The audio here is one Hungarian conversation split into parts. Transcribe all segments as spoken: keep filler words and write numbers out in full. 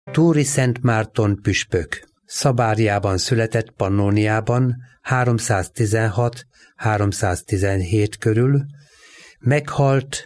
Túri Szent Márton püspök. Szabárjában született Pannóniában háromszáztizenhat-háromszáztizenhét körül, meghalt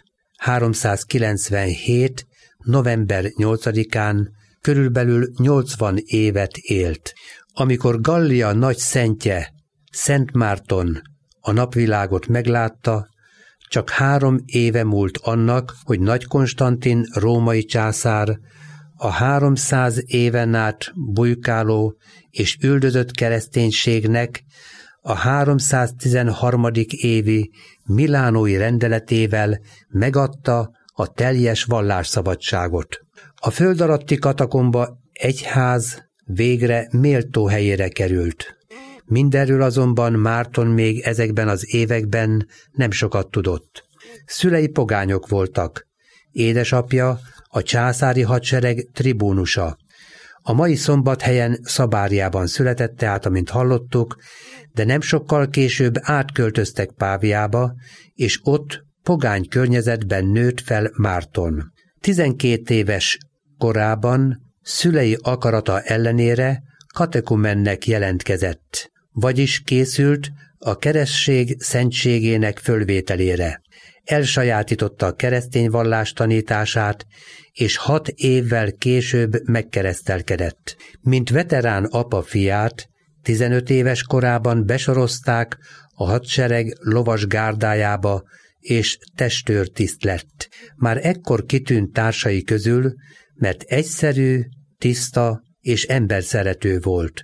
háromszázkilencvenhét. november nyolcadikán, körülbelül nyolcvan évet élt. Amikor Gallia nagy szentje, Szent Márton a napvilágot meglátta, csak három éve múlt annak, hogy Nagy Konstantin római császár a háromszáz éven át bujkáló és üldözött kereszténységnek a háromszáztizenharmadik évi milánói rendeletével megadta a teljes vallásszabadságot. A föld alatti katakomba egyház végre méltó helyére került. Mindenről azonban Márton még ezekben az években nem sokat tudott. Szülei pogányok voltak. Édesapja a császári hadsereg tribúnusa. A mai Szombathelyen Szabárjában született tehát, amint hallottuk, de nem sokkal később átköltöztek Páviába, és ott pogány környezetben nőtt fel Márton. tizenkét éves korában szülei akarata ellenére katekumennek jelentkezett, vagyis készült a keresztség szentségének fölvételére. Elsajátította a keresztény vallás tanítását, és hat évvel később megkeresztelkedett. Mint veterán apa fiát, tizenöt éves korában besorozták a hadsereg lovas gárdájába, és testőrtiszt lett. Már ekkor kitűnt társai közül, mert egyszerű, tiszta és emberszerető volt.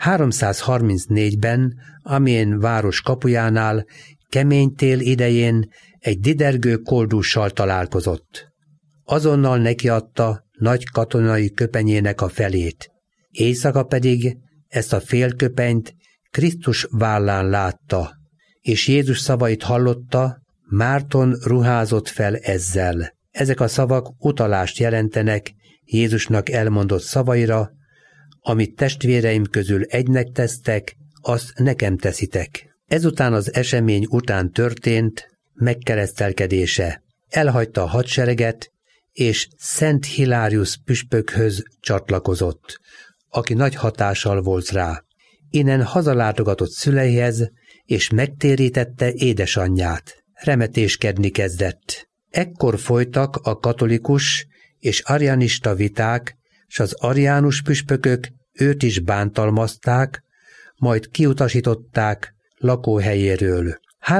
háromszázharmincnégyben Amiens város kapujánál kemény tél idején egy didergő koldussal találkozott. Azonnal nekiadta nagy katonai köpenyének a felét. Éjszaka pedig ezt a félköpenyt Krisztus vállán látta, és Jézus szavait hallotta, Márton ruházott fel ezzel. Ezek a szavak utalást jelentenek Jézusnak elmondott szavaira, amit testvéreim közül egynek tesztek, azt nekem teszitek. Ezután az esemény után történt megkeresztelkedése. Elhagyta a hadsereget, és Szent Hilárius püspökhöz csatlakozott, aki nagy hatással volt rá. Innen hazalátogatott szüleihez, és megtérítette édesanyját. Remetéskedni kezdett. Ekkor folytak a katolikus és arianista viták, s az ariánus püspökök őt is bántalmazták, majd kiutasították lakóhelyéről.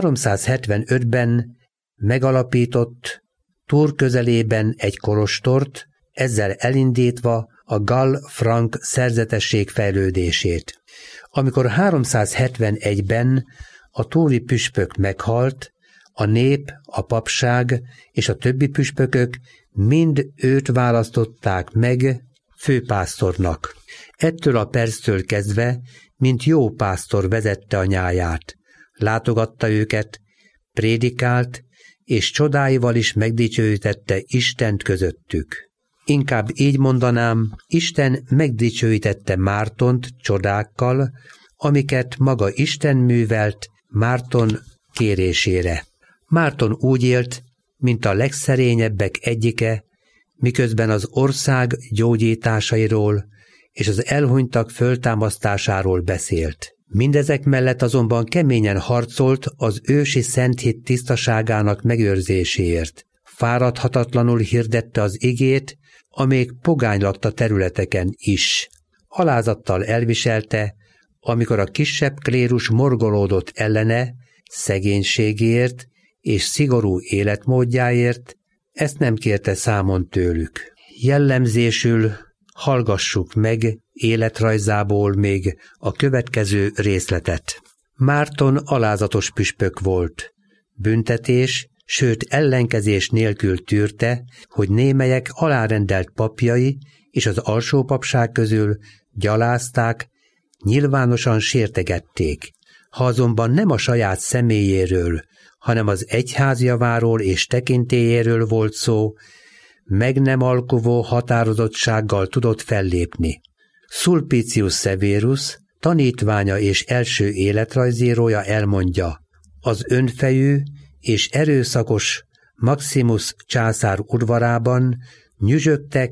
háromszázhetvenötben megalapított Túr közelében egy kolostort, ezzel elindítva a gall-frank szerzetesség fejlődését. Amikor háromszázhetvenegyben a túri püspök meghalt, a nép, a papság és a többi püspökök mind őt választották meg főpásztornak. Ettől a perctől kezdve, mint jó pásztor vezette a nyáját. Látogatta őket, prédikált, és csodáival is megdicsőítette Istent közöttük. Inkább így mondanám, Isten megdicsőítette Mártont csodákkal, amiket maga Isten művelt Márton kérésére. Márton úgy élt, mint a legszerényebbek egyike, miközben az ország gyógyításairól és az elhunytak föltámasztásáról beszélt. Mindezek mellett azonban keményen harcolt az ősi szenthit tisztaságának megőrzéséért. Fáradhatatlanul hirdette az igét, a még pogány lakta területeken is. Alázattal elviselte, amikor a kisebb klérus morgolódott ellene, szegénységért és szigorú életmódjáért, ezt nem kérte számon tőlük. Jellemzésül hallgassuk meg életrajzából még a következő részletet. Márton alázatos püspök volt. Büntetés, sőt ellenkezés nélkül tűrte, hogy némelyek alárendelt papjai és az alsó papság közül gyalázták, nyilvánosan sértegették. Ha azonban nem a saját személyéről, hanem az egyház javáról és tekintélyéről volt szó, meg nem alkuvó határozottsággal tudott fellépni. Sulpicius Severus, tanítványa és első életrajzírója elmondja, az önfejű és erőszakos Maximus császár udvarában nyüzsögtek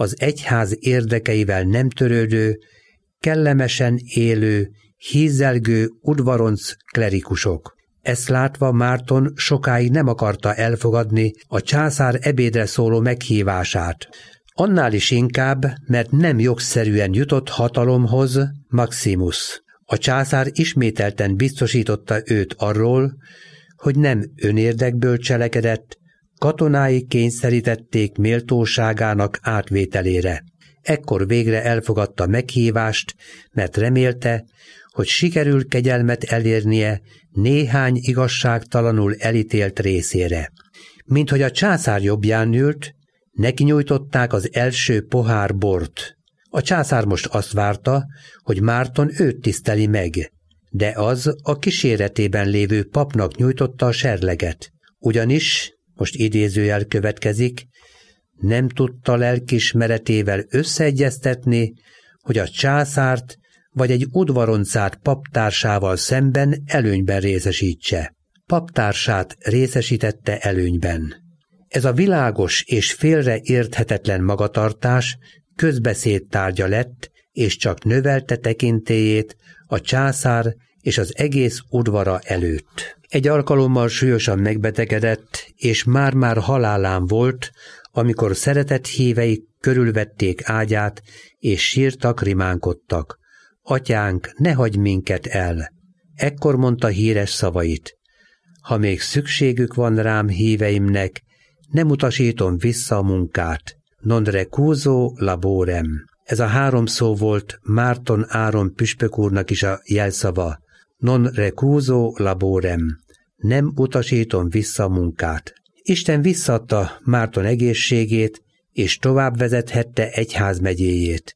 az egyház érdekeivel nem törődő, kellemesen élő, hízelgő udvaronc klerikusok. Ezt látva Márton sokáig nem akarta elfogadni a császár ebédre szóló meghívását. Annál is inkább, mert nem jogszerűen jutott hatalomhoz Maximus. A császár ismételten biztosította őt arról, hogy nem önérdekből cselekedett, katonái kényszerítették méltóságának átvételére. Ekkor végre elfogadta meghívást, mert remélte, hogy sikerül kegyelmet elérnie néhány igazságtalanul elítélt részére. Minthogy a császár jobbján ült, neki nyújtották az első pohár bort. A császár most azt várta, hogy Márton őt tiszteli meg, de az a kíséretében lévő papnak nyújtotta a serleget. Ugyanis, most idézőjel következik, nem tudta lelkiismeretével összeegyeztetni, hogy a császárt vagy egy udvaroncát paptársával szemben előnyben részesítse. Paptársát részesítette előnyben. Ez a világos és félreérthetetlen magatartás közbeszéd tárgya lett, és csak növelte tekintélyét a császár és az egész udvara előtt. Egy alkalommal súlyosan megbetegedett, és már-már halálán volt, amikor szeretett hívei körülvették ágyát, és sírtak, rimánkodtak. Atyánk, ne hagyj minket el! Ekkor mondta híres szavait. Ha még szükségük van rám híveimnek, nem utasítom vissza a munkát. Non recuso laborem. Ez a három szó volt Márton Áron püspök úrnak is a jelszava. Non recuso laborem. Nem utasítom vissza a munkát. Isten visszaadta Márton egészségét, és tovább vezethette egyházmegyéjét.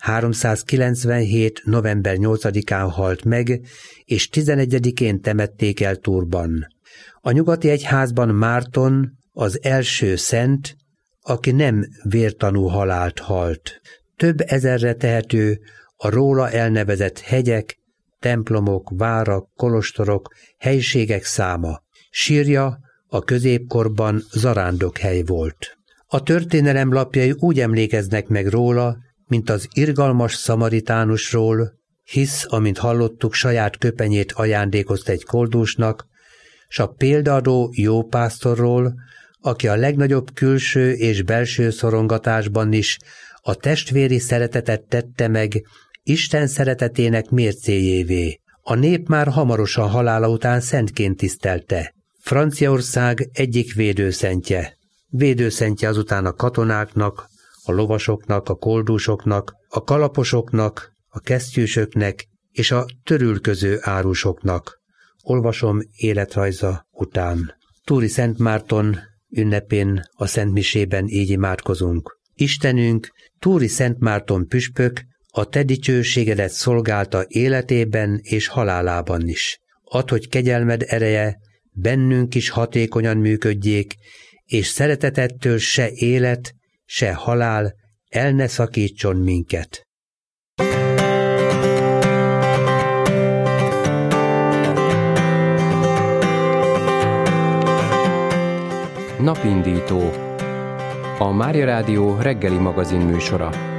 háromszázkilencvenhét. november nyolcadikán halt meg, és tizenegyedikén temették el Tourban. A nyugati egyházban Márton az első szent, aki nem vértanú halált halt. Több ezerre tehető a róla elnevezett hegyek, templomok, várak, kolostorok, helységek száma. Sírja a középkorban zarándokhely volt. A történelem lapjai úgy emlékeznek meg róla, mint az irgalmas szamaritánusról, hisz, amint hallottuk, saját köpenyét ajándékozta egy koldusnak, s a példaadó jó pásztorról, aki a legnagyobb külső és belső szorongatásban is a testvéri szeretetet tette meg Isten szeretetének mércéjévé. A nép már hamarosan halála után szentként tisztelte. Franciaország egyik védőszentje. Védőszentje azután a katonáknak, a lovasoknak, a koldusoknak, a kalaposoknak, a kesztyűsöknek és a törülköző árusoknak. Olvasom életrajza után. Túri Szent Márton ünnepén a szentmisében így imádkozunk. Istenünk, Túri Szent Márton püspök, a te dicsőségedet szolgálta életében és halálában is. Add, hogy kegyelmed ereje bennünk is hatékonyan működjék, és szeretetettől se élet, se halál el ne szakítson minket. Napindító. A Mária Rádió reggeli magazin műsora.